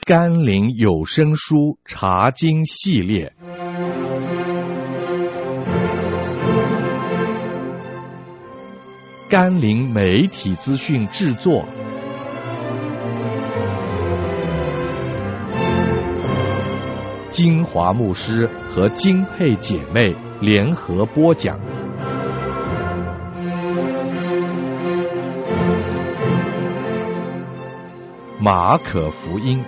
甘霖有声书查经系列，甘霖媒体资讯制作，金华牧师和金佩姐妹联合播讲。马可福音。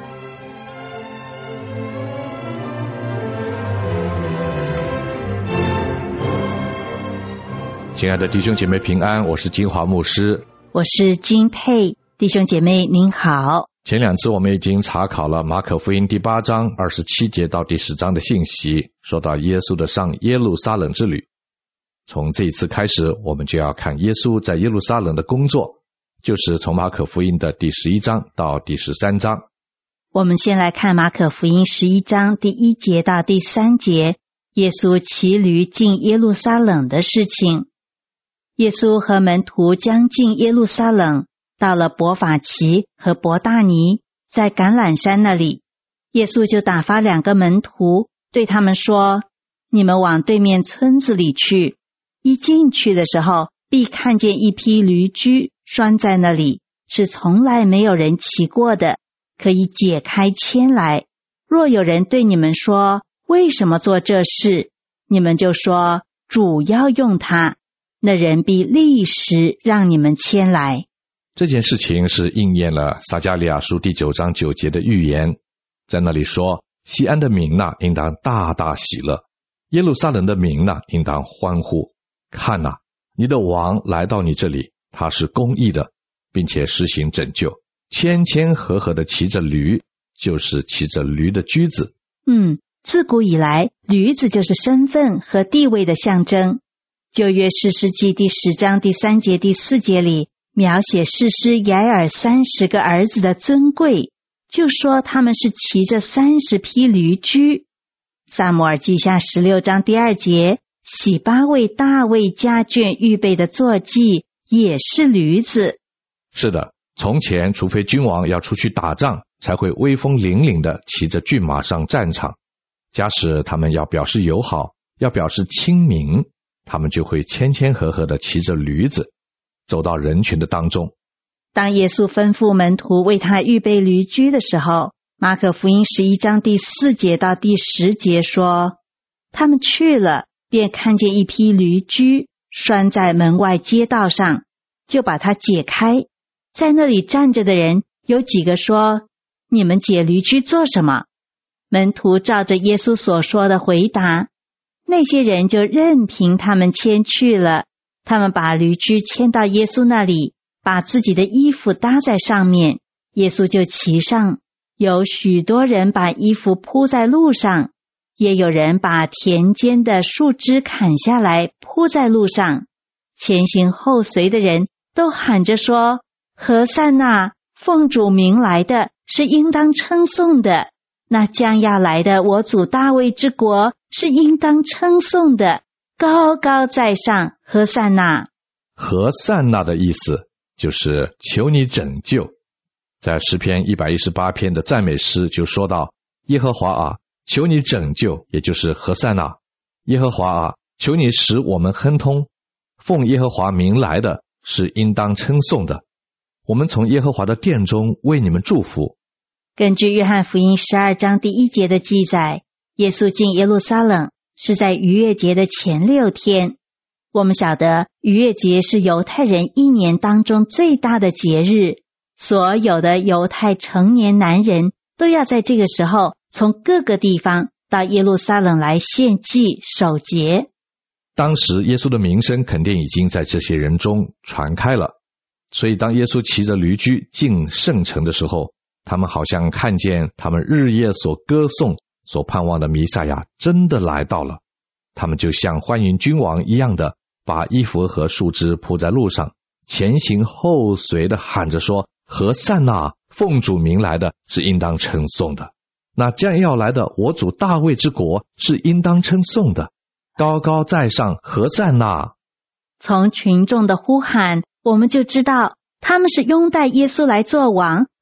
亲爱的弟兄姐妹平安，我是金华牧师， 我是金佩。弟兄姐妹您好。 前两次我们已经查考了马可福音第8章27节到第10章的信息，说到耶稣的上耶路撒冷之旅。从这一次开始，我们就要看耶稣在耶路撒冷的工作，就是从马可福音的第11章到第13章。 我们先来看马可福音11章第1节到第3节，耶稣骑驴进耶路撒冷的事情。耶稣和门徒将近耶路撒冷，到了伯法其和伯大尼，在橄榄山那里，耶稣就打发2个门徒，对他们说：你们往对面村子里去，一进去的时候，必看见一匹驴驹拴在那里，是从来没有人骑过的，可以解开牵来。若有人对你们说，为什么做这事？你们就说，主要用它，那人必立时让你们牵来。 这件事情是应验了撒迦利亚书第9章9节的预言，在那里说，西安的民哪，应当大大喜乐，耶路撒冷的民哪，应当欢呼。看哪，你的王来到你这里，他是公义的，并且实行拯救，谦谦和和的骑着驴，就是骑着驴的驹子。 自古以来，驴子就是身份和地位的象征。旧约士师记第10章第3节第4节里，描写士师雅尔30个儿子的尊贵，就说他们是骑着30匹驴驹。撒母耳记下16章第2节，洗巴为大卫家眷预备的坐骑也是驴子。 是的，从前除非君王要出去打仗，才会威风凛凛地骑着骏马上战场。假使他们要表示友好，要表示亲民，他们就会谦谦和和地骑着驴子，走到人群的当中。 当耶稣吩咐门徒为他预备驴驹的时候，马可福音11章第4节到第10节说，他们去了，便看见一匹驴驹拴在门外街道上，就把它解开。在那里站着的人有几个说，你们解驴驹做什么？门徒照着耶稣所说的回答，那些人就任凭他们牵去了。他们把驴驹牵到耶稣那里，把自己的衣服搭在上面，耶稣就骑上。有许多人把衣服铺在路上，也有人把田间的树枝砍下来铺在路上。前行后随的人都喊着说，和散那，奉主名来的是应当称颂的，那将要来的我祖大卫之国是应当称颂的，高高在上，和散那。 和散那的意思就是求你拯救。在诗篇118篇的赞美诗就说到，耶和华啊，求你拯救，也就是和散那。耶和华啊，求你使我们亨通，奉耶和华名来的是应当称颂的，我们从耶和华的殿中为你们祝福。 根据约翰福音12章第1节的记载，耶稣进耶路撒冷是在逾越节的前6天。我们晓得逾越节是犹太人一年当中最大的节日，所有的犹太成年男人都要在这个时候从各个地方到耶路撒冷来献祭守节。 当时耶稣的名声肯定已经在这些人中传开了，所以当耶稣骑着驴驹进圣城的时候，他们好像看见他们日夜所歌颂所盼望的弥赛亚真的来到了，他们就像欢迎君王一样的把衣服和树枝铺在路上，前行后随的喊着说，和散那，奉主名来的是应当称颂的，那将要来的我主大卫之国是应当称颂的，高高在上，和散那。 从群众的呼喊，我们就知道他们是拥戴耶稣来做王，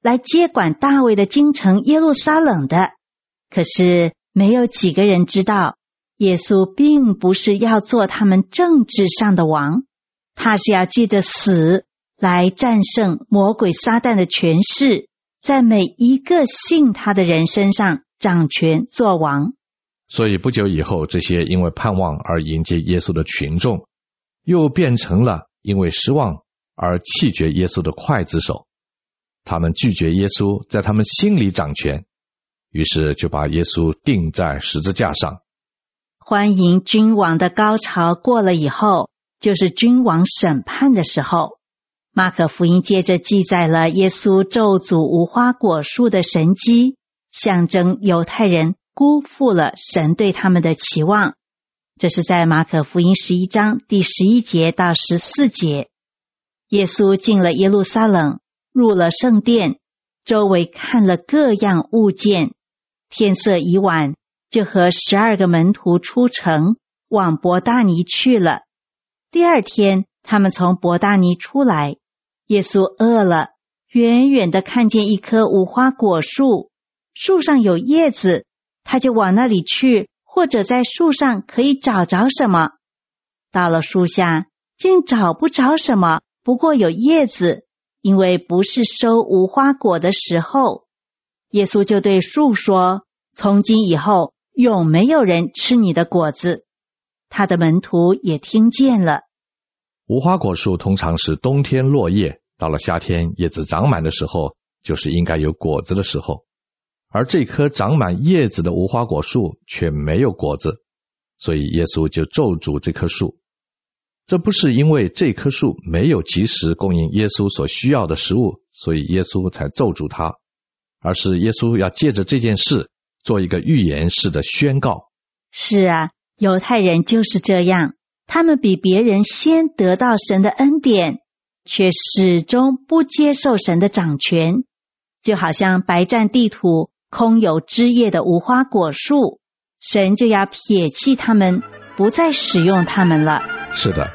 来接管大卫的京城耶路撒冷的。可是没有几个人知道，耶稣并不是要做他们政治上的王，他是要借着死来战胜魔鬼撒旦的权势，在每一个信他的人身上掌权做王。 所以不久以后，这些因为盼望而迎接耶稣的群众，又变成了因为失望而弃绝耶稣的刽子手。他们拒绝耶稣在他们心里掌权，于是就把耶稣钉在十字架上。 欢迎君王的高潮过了以后，就是君王审判的时候。马可福音接着记载了耶稣咒诅无花果树的神迹，象征犹太人辜负了神对他们的期望。这是在马可福音11章第11节到14节。耶稣进了耶路撒冷，入了圣殿，周围看了各样物件。天色已晚，就和12个门徒出城，往伯大尼去了。第二天，他们从伯大尼出来，耶稣饿了，远远地看见一棵无花果树，树上有叶子，他就往那里去，或者在树上可以找着什么。到了树下，竟找不着什么，不过有叶子，因为不是收无花果的时候。耶稣就对树说，从今以后永没有人吃你的果子。他的门徒也听见了。 无花果树通常是冬天落叶，到了夏天叶子长满的时候，就是应该有果子的时候。而这棵长满叶子的无花果树却没有果子，所以耶稣就咒诅这棵树。这不是因为这棵树没有及时供应耶稣所需要的食物，所以耶稣才咒诅它，而是耶稣要借着这件事做一个预言式的宣告。 是啊，犹太人就是这样，他们比别人先得到神的恩典，却始终不接受神的掌权，就好像白占地土空有枝叶的无花果树，神就要撇弃他们，不再使用他们了。 是的，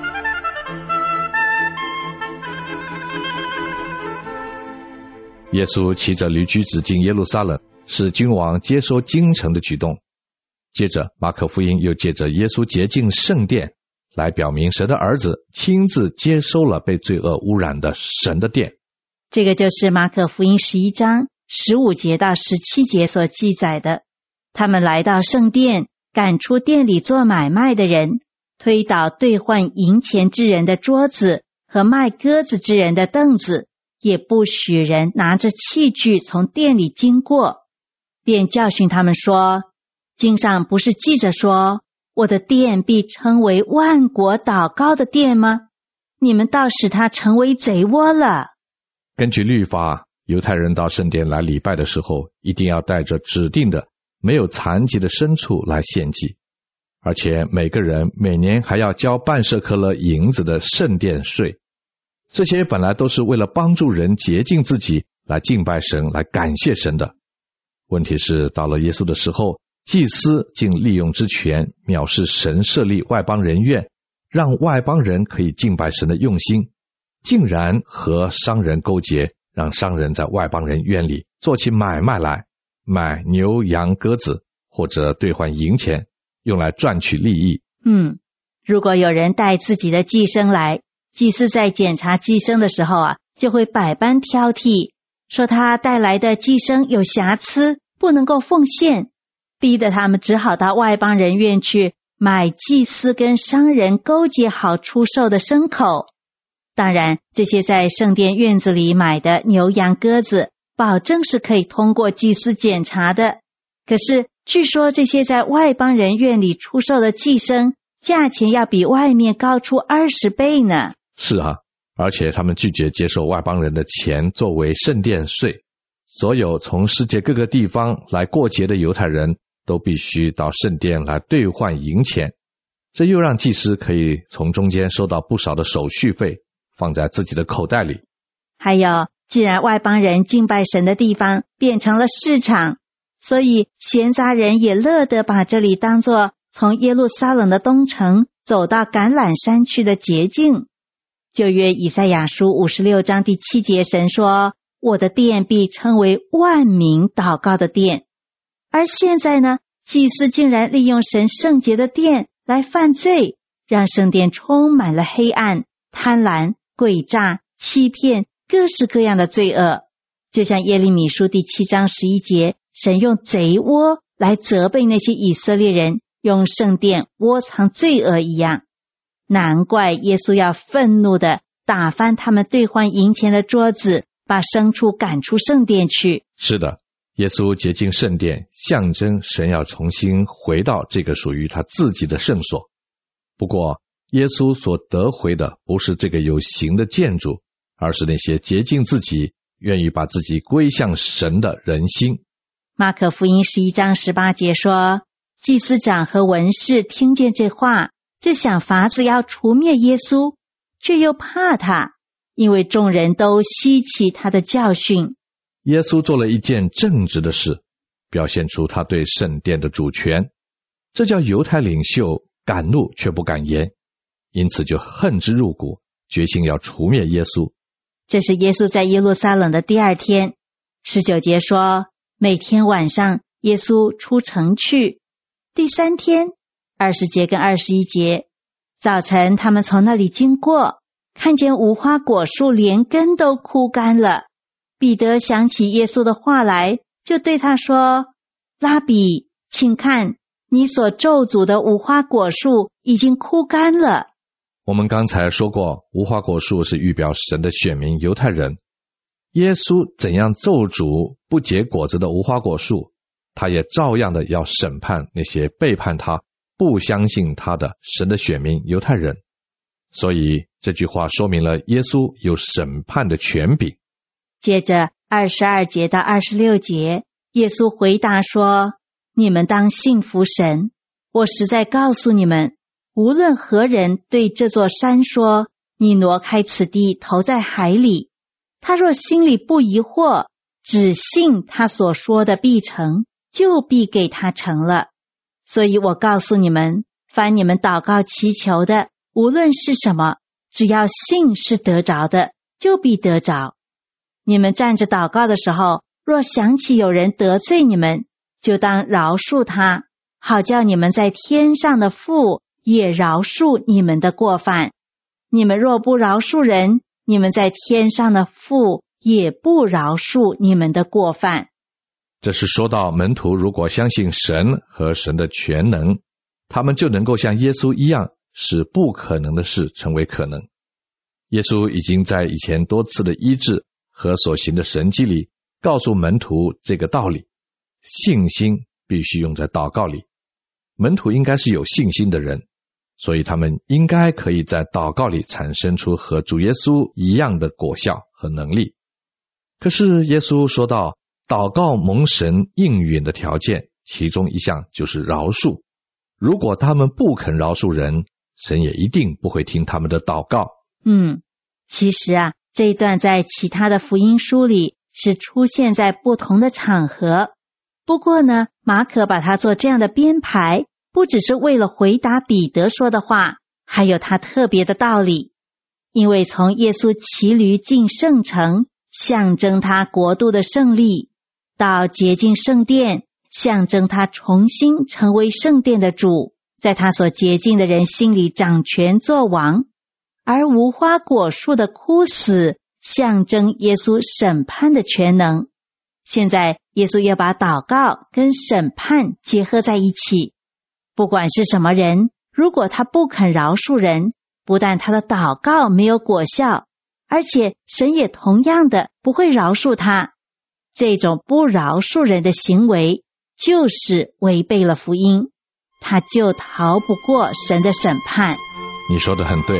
耶稣骑着驴驹子进耶路撒冷，是君王接收京城的举动。接着马可福音又借着耶稣洁净圣殿，来表明神的儿子亲自接收了被罪恶污染的神的殿。 这个就是马可福音11章15节到17节所记载的。他们来到圣殿，赶出店里做买卖的人，推倒兑换银钱之人的桌子和卖鸽子之人的凳子，也不许人拿着器具从店里经过，便教训他们说，经上不是记着说，我的殿必称为万国祷告的殿吗？你们倒使它成为贼窝了。 根据律法，犹太人到圣殿来礼拜的时候，一定要带着指定的没有残疾的牲畜来献祭，而且每个人每年还要交半舍客勒银子的圣殿税。这些本来都是为了帮助人洁净自己，来敬拜神，来感谢神的。问题是到了耶稣的时候，祭司竟利用之权藐视神设立外邦人院，让外邦人可以敬拜神的用心，竟然和商人勾结，让商人在外邦人院里做起买卖来，买牛羊鸽子，或者兑换银钱，用来赚取利益。 如果有人带自己的祭牲来，祭司在检查祭牲的时候就会百般挑剔，说他带来的祭牲有瑕疵，不能够奉献，逼得他们只好到外邦人院去买祭司跟商人勾结好出售的牲口。当然，这些在圣殿院子里买的牛羊鸽子，保证是可以通过祭司检查的。可是据说这些在外邦人院里出售的祭牲，价钱要比外面高出20倍呢。 是啊，而且他们拒绝接受外邦人的钱作为圣殿税。所有从世界各个地方来过节的犹太人都必须到圣殿来兑换银钱，这又让祭司可以从中间收到不少的手续费，放在自己的口袋里。 还有，既然外邦人敬拜神的地方变成了市场，所以闲杂人也乐得把这里当作从耶路撒冷的东城走到橄榄山去的捷径。旧约以赛亚书56章第7节，神说， 我的殿必称为万民祷告的殿。而现在呢，祭司竟然利用神圣洁的殿来犯罪，让圣殿充满了黑暗、贪婪、诡诈、欺骗，各式各样的罪恶。就像耶利米书第7章11节，神用贼窝来责备那些以色列人用圣殿窝藏罪恶一样。难怪耶稣要愤怒地打翻他们兑换银钱的桌子，把牲畜赶出圣殿去。 是的，耶稣洁净圣殿，象征神要重新回到这个属于他自己的圣所。不过耶稣所得回的不是这个有形的建筑，而是那些洁净自己，愿意把自己归向神的人心。 马可福音11章18节说，祭司长和文士听见这话，就想法子要除灭耶稣，却又怕他，因为众人都稀奇他的教训。 耶稣做了一件正直的事，表现出他对圣殿的主权，这叫犹太领袖敢怒却不敢言，因此就恨之入骨，决心要除灭耶稣。 这是耶稣在耶路撒冷的第2天。19节说，每天晚上耶稣出城去。第3天20节跟21节，早晨他们从那里经过，看见无花果树连根都枯干了。彼得想起耶稣的话来，就对他说，拉比，请看，你所咒诅的无花果树已经枯干了。 我们刚才说过，无花果树是预表神的选民犹太人。耶稣怎样咒诅不结果子的无花果树，他也照样的要审判那些背叛他、不相信他的神的选民犹太人。所以这句话说明了耶稣有审判的权柄。 接着22节到26节，耶稣回答说，你们当信服神，我实在告诉你们，无论何人对这座山说，你挪开此地投在海里，他若心里不疑惑，只信他所说的必成，就必给他成了。所以我告诉你们，凡你们祷告祈求的，无论是什么，只要信是得着的，就必得着。你们站着祷告的时候，若想起有人得罪你们，就当饶恕他，好叫你们在天上的父也饶恕你们的过犯。你们若不饶恕人，你们在天上的父也不饶恕你们的过犯。 这是说到门徒如果相信神和神的全能，他们就能够像耶稣一样，使不可能的事成为可能。耶稣已经在以前多次的医治和所行的神迹里告诉门徒这个道理，信心必须用在祷告里。门徒应该是有信心的人，所以他们应该可以在祷告里产生出和主耶稣一样的果效和能力。可是耶稣说到，祷告蒙神应允的条件，其中一项就是饶恕。如果他们不肯饶恕人，神也一定不会听他们的祷告。 其实这一段在其他的福音书里是出现在不同的场合。不过呢，马可把它做这样的编排，不只是为了回答彼得说的话，还有他特别的道理。因为从耶稣骑驴进圣城，象征他国度的胜利，到洁净圣殿，象征他重新成为圣殿的主，在他所洁净的人心里掌权作王。而无花果树的枯死，象征耶稣审判的全能。现在耶稣要把祷告跟审判结合在一起。不管是什么人，如果他不肯饶恕人，不但他的祷告没有果效，而且神也同样的不会饶恕他。这种不饶恕人的行为，就是违背了福音，他就逃不过神的审判。 你说得很对。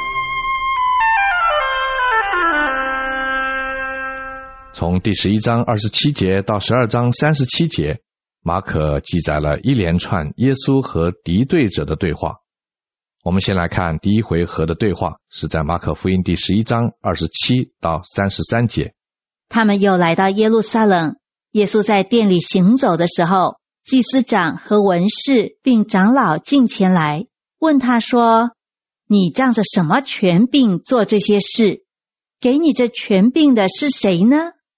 从第11章27节到12章37节，马可记载了一连串耶稣和敌对者的对话。我们先来看第一回合的对话，是在马可福音第11章27到33节。 他们又来到耶路撒冷，耶稣在殿里行走的时候，祭司长和文士并长老进前来，问他说，你仗着什么权柄做这些事？给你这权柄的是谁呢？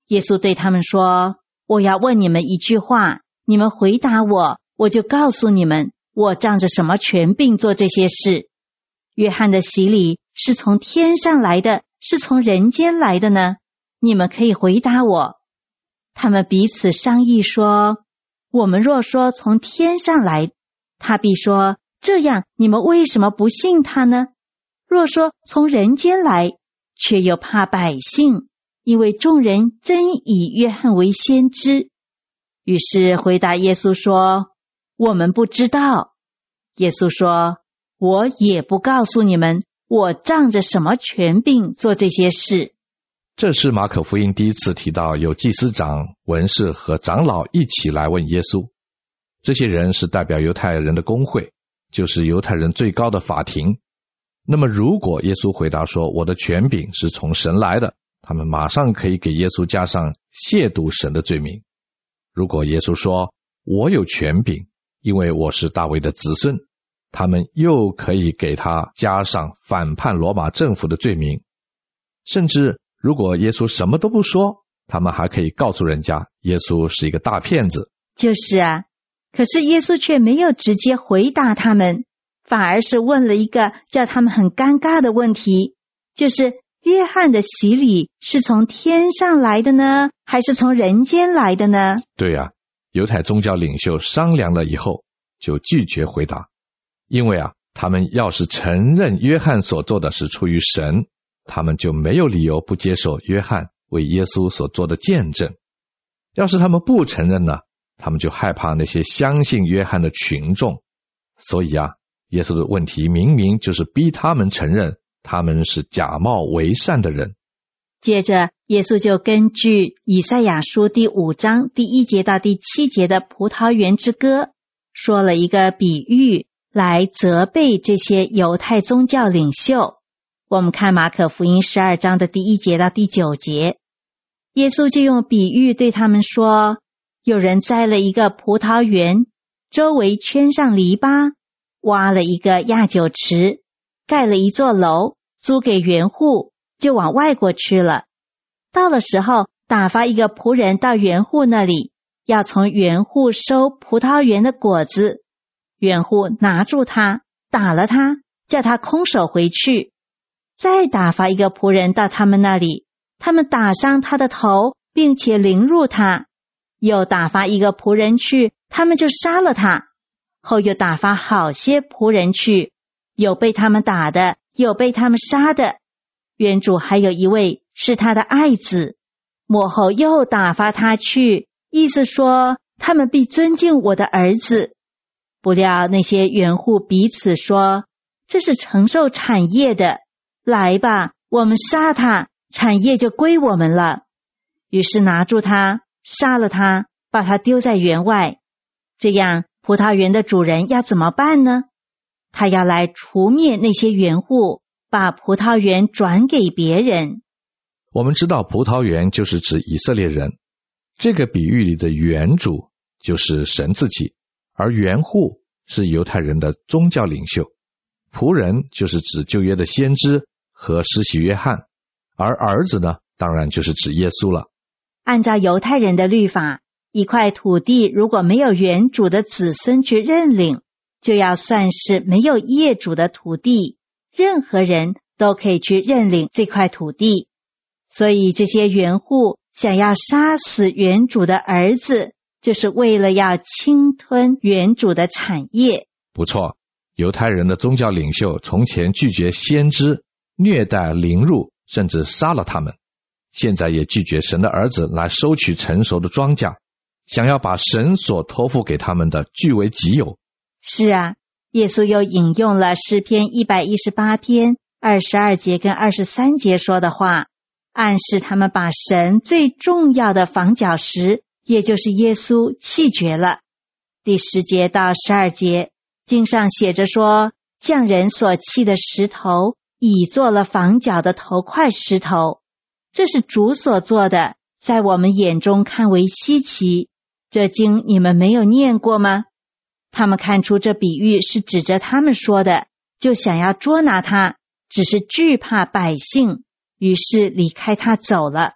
耶稣对他们说，我要问你们一句话，你们回答我，我就告诉你们，我仗着什么权柄做这些事。约翰的洗礼是从天上来的，是从人间来的呢？你们可以回答我。他们彼此商议说，我们若说从天上来，他必说，这样你们为什么不信他呢？若说从人间来，却又怕百姓，因为众人真以约翰为先知。于是回答耶稣说，我们不知道。耶稣说，我也不告诉你们，我仗着什么权柄做这些事。 这是马可福音第一次提到有祭司长、文士和长老一起来问耶稣。这些人是代表犹太人的公会，就是犹太人最高的法庭。那么如果耶稣回答说，我的权柄是从神来的，他们马上可以给耶稣加上亵渎神的罪名。如果耶稣说，我有权柄，因为我是大卫的子孙，他们又可以给他加上反叛罗马政府的罪名。甚至如果耶稣什么都不说，他们还可以告诉人家耶稣是一个大骗子。 就是啊，可是耶稣却没有直接回答他们，反而是问了一个叫他们很尴尬的问题，就是约翰的洗礼是从天上来的呢，还是从人间来的呢？ 对啊，犹太宗教领袖商量了以后就拒绝回答，因为他们要是承认约翰所做的是出于神，他们就没有理由不接受约翰为耶稣所做的见证。要是他们不承认呢，他们就害怕那些相信约翰的群众。所以耶稣的问题明明就是逼他们承认他们是假冒为善的人。 接着耶稣就根据以赛亚书第5章第1节到第7节的葡萄园之歌，说了一个比喻来责备这些犹太宗教领袖。我们看马可福音12章的第1节到第9节，耶稣就用比喻对他们说，有人栽了一个葡萄园，周围圈上篱笆，挖了一个压酒池，盖了一座楼，租给园户，就往外国去了。到了时候，打发一个仆人到园户那里，要从园户收葡萄园的果子。园户拿住他，打了他，叫他空手回去。再打发一个仆人到他们那里，他们打伤他的头，并且凌辱他。又打发一个仆人去，他们就杀了他。后又打发好些仆人去，有被他们打的，有被他们杀的。园主还有一位是他的爱子。末后又打发他去，意思说他们必尊敬我的儿子。不料那些园户彼此说，这是承受产业的，来吧，我们杀他，产业就归我们了。于是拿住他，杀了他，把他丢在园外。这样葡萄园的主人要怎么办呢？他要来除灭那些园户，把葡萄园转给别人。 我们知道葡萄园就是指以色列人，这个比喻里的园主就是神自己，而园户是犹太人的宗教领袖，仆人就是指旧约的先知和施洗约翰，而儿子呢，当然就是指耶稣了。 按照犹太人的律法，一块土地如果没有园主的子孙去认领，就要算是没有业主的土地，任何人都可以去认领这块土地。所以这些园户想要杀死园主的儿子，就是为了要侵吞园主的产业。 不错，犹太人的宗教领袖从前拒绝先知，虐待凌辱，甚至杀了他们，现在也拒绝神的儿子来收取成熟的庄稼，想要把神所托付给他们的据为己有。 是啊，耶稣又引用了诗篇118篇22节跟23节说的话，暗示他们把神最重要的房角石，也就是耶稣弃绝了。第10节到12节，经上写着说，匠人所弃的石头，已做了房角的头块石头。这是主所做的，在我们眼中看为稀奇。这经你们没有念过吗？他们看出这比喻是指着他们说的，就想要捉拿他，只是惧怕百姓，于是离开他走了。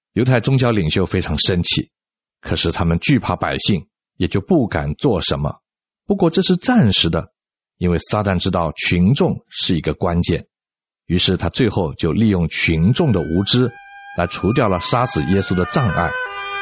犹太宗教领袖非常生气，可是他们惧怕百姓，也就不敢做什么。不过这是暂时的，因为撒旦知道群众是一个关键，于是他最后就利用群众的无知来除掉了杀死耶稣的障碍。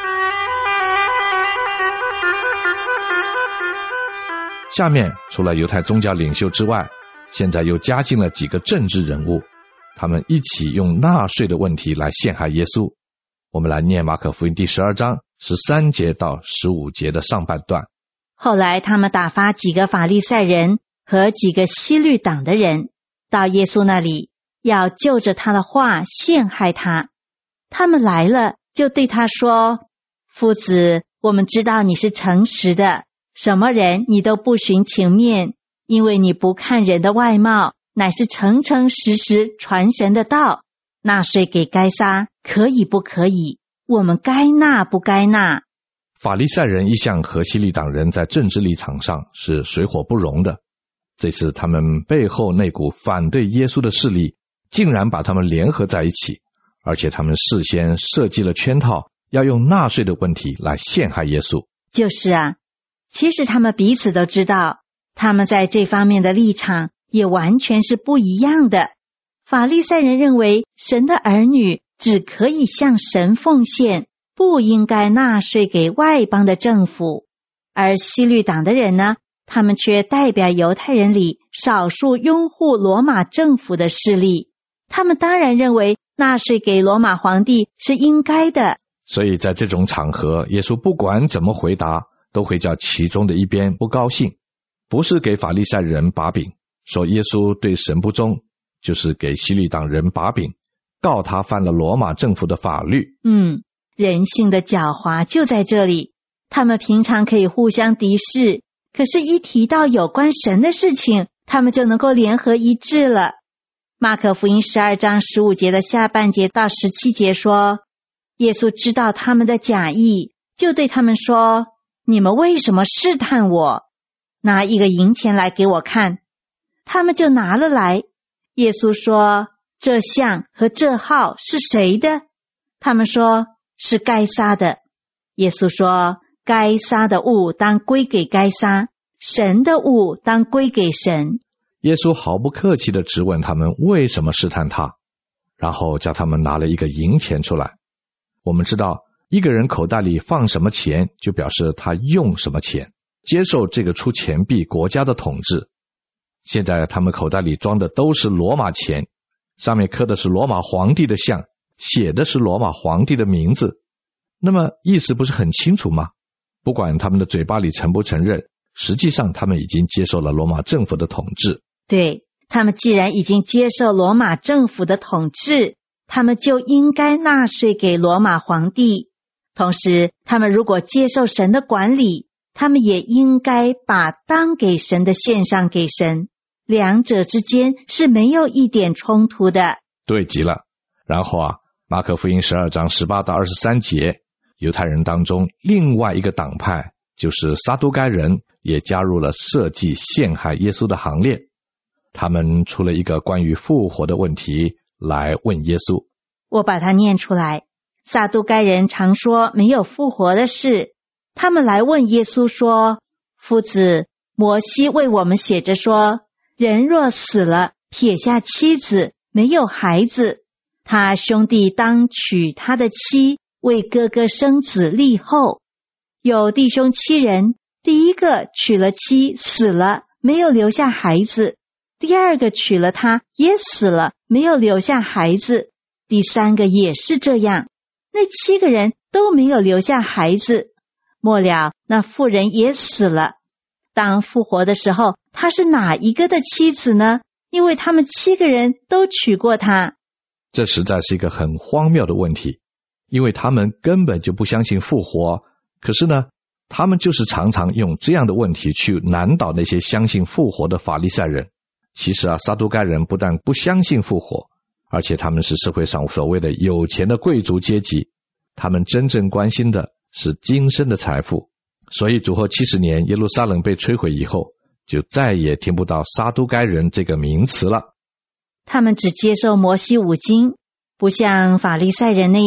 下面除了犹太宗教领袖之外，现在又加进了几个政治人物，他们一起用纳税的问题来陷害耶稣。我们来念马可福音第12章13节到15节的上半段。 后来他们打发几个法利赛人和几个希律党的人到耶稣那里，要就着他的话陷害他。他们来了，就对他说：夫子，我们知道你是诚实的，什么人你都不徇情面，因为你不看人的外貌，乃是诚诚实实传神的道。纳税给该撒可以不可以？我们该纳不该纳？ 法利赛人一向和希律党人在政治立场上是水火不容的，这次他们背后那股反对耶稣的势力竟然把他们联合在一起，而且他们事先设计了圈套，要用纳税的问题来陷害耶稣。 就是啊，其实他们彼此都知道，他们在这方面的立场也完全是不一样的。法利赛人认为神的儿女只可以向神奉献，不应该纳税给外邦的政府。而希律党的人呢，他们却代表犹太人里少数拥护罗马政府的势力，他们当然认为纳税给罗马皇帝是应该的。 所以在这种场合，耶稣不管怎么回答，都会叫其中的一边不高兴，不是给法利赛人把柄说耶稣对神不忠，就是给希律党人把柄告他犯了罗马政府的法律。 人性的狡猾就在这里，他们平常可以互相敌视，可是一提到有关神的事情，他们就能够联合一致了。马可福音12章15节的下半节到17节说，耶稣知道他们的假意，就对他们说：你们为什么试探我？拿一个银钱来给我看。他们就拿了来。耶稣说：这像和这号是谁的？他们说：是该撒的。耶稣说：该撒的物当归给该撒，神的物当归给神。 耶稣毫不客气地质问他们为什么试探他，然后叫他们拿了一个银钱出来。我们知道一个人口袋里放什么钱，就表示他用什么钱，接受这个出钱币国家的统治。现在他们口袋里装的都是罗马钱，上面刻的是罗马皇帝的像，写的是罗马皇帝的名字。那么意思不是很清楚吗？不管他们的嘴巴里承不承认，实际上他们已经接受了罗马政府的统治。 对，他们既然已经接受罗马政府的统治，他们就应该纳税给罗马皇帝。同时，他们如果接受神的管理，他们也应该把当给神的献上给神。两者之间是没有一点冲突的。 对极了。然后马可福音12章18到23节，犹太人当中另外一个党派，就是撒都该人，也加入了设计陷害耶稣的行列。他们出了一个关于复活的问题来问耶稣。 我把它念出来。撒都该人常说没有复活的事，他们来问耶稣说：夫子，摩西为我们写着说，人若死了，撇下妻子，没有孩子，他兄弟当娶他的妻，为哥哥生子立后。有弟兄7人，第一个娶了妻，死了，没有留下孩子；第二个娶了她，也死了，没有留下孩子；第三个也是这样。那7个人都没有留下孩子。末了，那妇人也死了。当复活的时候，她是哪一个的妻子呢？因为他们7个人都娶过她。 这实在是一个很荒谬的问题，因为他们根本就不相信复活，可是呢，他们就是常常用这样的问题去难倒那些相信复活的法利赛人。其实撒都该人不但不相信复活，而且他们是社会上所谓的有钱的贵族阶级，他们真正关心的是今生的财富。所以主后70年耶路撒冷被摧毁以后，就再也听不到撒都该人这个名词了。 他们只接受摩西5经，不像法利赛人那样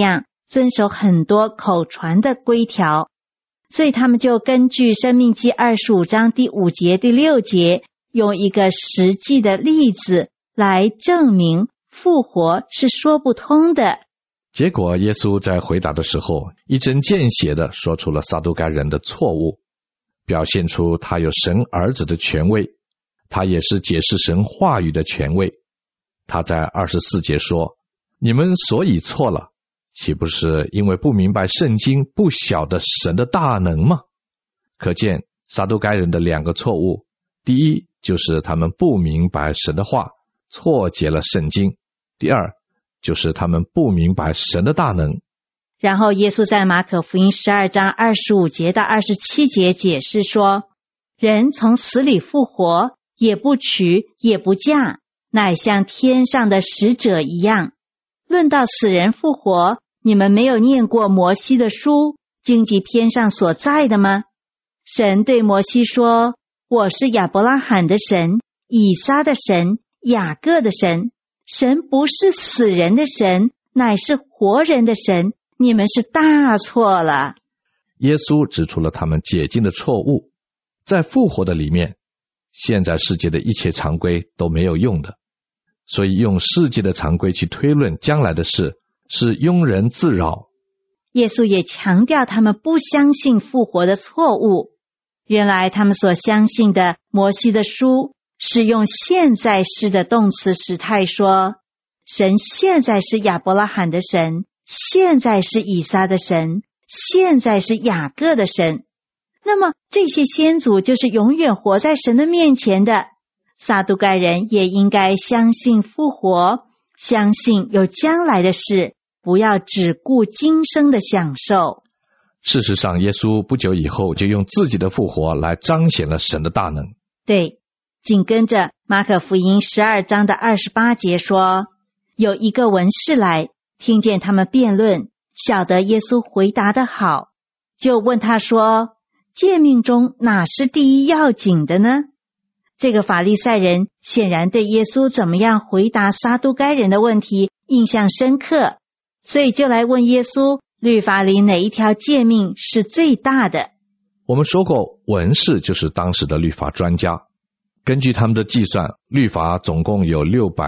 遵守很多口传的规条，所以他们就根据申命记25章第5节、第6节，用一个实际的例子来证明复活是说不通的。 结果耶稣在回答的时候，一针见血地说出了撒都该人的错误，表现出他有神儿子的权威，他也是解释神话语的权威。他在24节说，你们所以错了，岂不是因为不明白圣经，不晓得神的大能吗？可见撒都该人的2个错误，第一就是他们不明白神的话，错解了圣经；第二就是他们不明白神的大能。 然后耶稣在马可福音12章25节到27节解释说，人从死里复活，也不娶也不嫁，乃像天上的使者一样。论到死人复活，你们没有念过摩西的书，荆棘篇上所在的吗？神对摩西说，我是亚伯拉罕的神，以撒的神，雅各的神。神不是死人的神，乃是活人的神，你们是大错了。 耶稣指出了他们解经的错误，在复活的里面，现在世界的一切常规都没有用的，所以用世界的常规去推论将来的事，是庸人自扰。 耶稣也强调他们不相信复活的错误。原来他们所相信的摩西的书，是用现在式的动词时态说，神现在是亚伯拉罕的神，现在是以撒的神，现在是雅各的神。那么这些先祖就是永远活在神的面前的。撒都该人也应该相信复活，相信有将来的事，不要只顾今生的享受。 事实上，耶稣不久以后就用自己的复活来彰显了神的大能。 对，紧跟着马可福音12章的28节说，有一个文士来，听见他们辩论，晓得耶稣回答得好，就问他说，诫命中哪是第一要紧的呢？这个法利赛人显然对耶稣怎么样回答撒都该人的问题印象深刻，所以就来问耶稣，律法里哪一条诫命是最大的？ 我们说过，文士就是当时的律法专家，根据他们的计算，律法总共有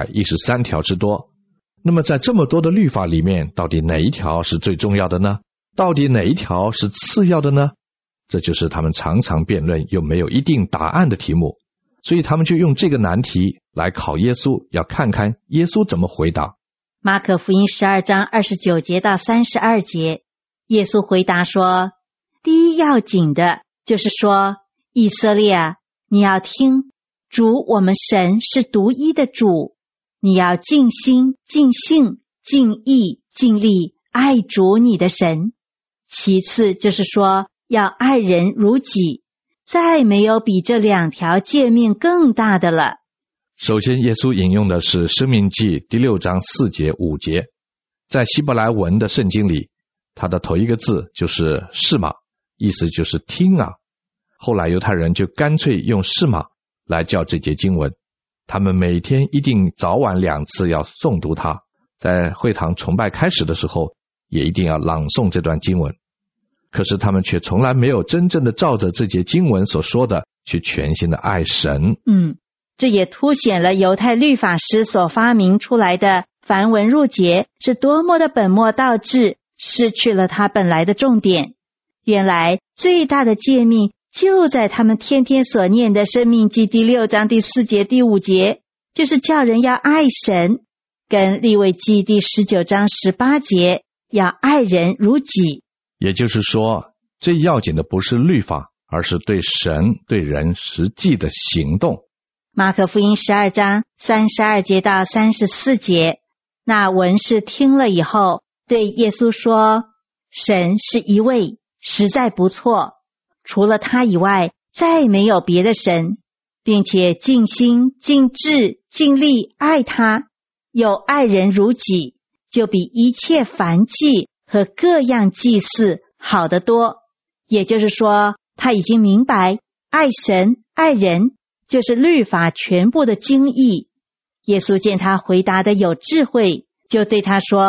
613条之多。那么在这么多的律法里面，到底哪一条是最重要的呢？到底哪一条是次要的呢？这就是他们常常辩论又没有一定答案的题目，所以他们就用这个难题来考耶稣，要看看耶稣怎么回答。 马可福音12章29节到32节，耶稣回答说，第一要紧的就是说，以色列啊，你要听，主我们神是独一的主，你要尽心、尽性、尽意、尽力爱主你的神。其次就是说，要爱人如己，再没有比这2条诫命更大的了。 首先，耶稣引用的是申命记第6章4节5节，在希伯来文的圣经里，它的头一个字就是示玛，意思就是听啊。后来犹太人就干脆用示玛来叫这节经文，他们每天一定早晚2次要诵读它，在会堂崇拜开始的时候也一定要朗诵这段经文。可是他们却从来没有真正的照着这节经文所说的去全心的爱神。 这也凸显了犹太律法师所发明出来的繁文缛节是多么的本末倒置，失去了它本来的重点。原来最大的诫命就在他们天天所念的申命记第6章第4节第5节，就是叫人要爱神，跟利未记第19章18节要爱人如己。 也就是说，最要紧的不是律法，而是对神对人实际的行动。 马可福音12章32节到34节，那文士听了以后，对耶稣说，神是一位，实在不错，除了他以外，再没有别的神，并且尽心、尽智、尽力爱他，有爱人如己，就比一切燔祭和各样祭祀好得多。也就是说，他已经明白爱神爱人就是律法全部的精义。耶稣见他回答的有智慧，就对他说，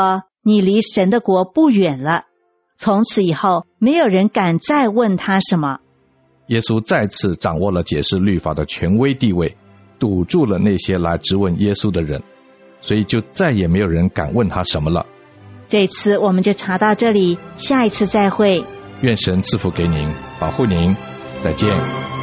你离神的国不远了。从此以后，没有人敢再问他什么。 耶稣再次掌握了解释律法的权威地位，堵住了那些来质问耶稣的人，所以就再也没有人敢问他什么了。 这次我们就查到这里，下一次再会。 愿神赐福给您，保护您，再见。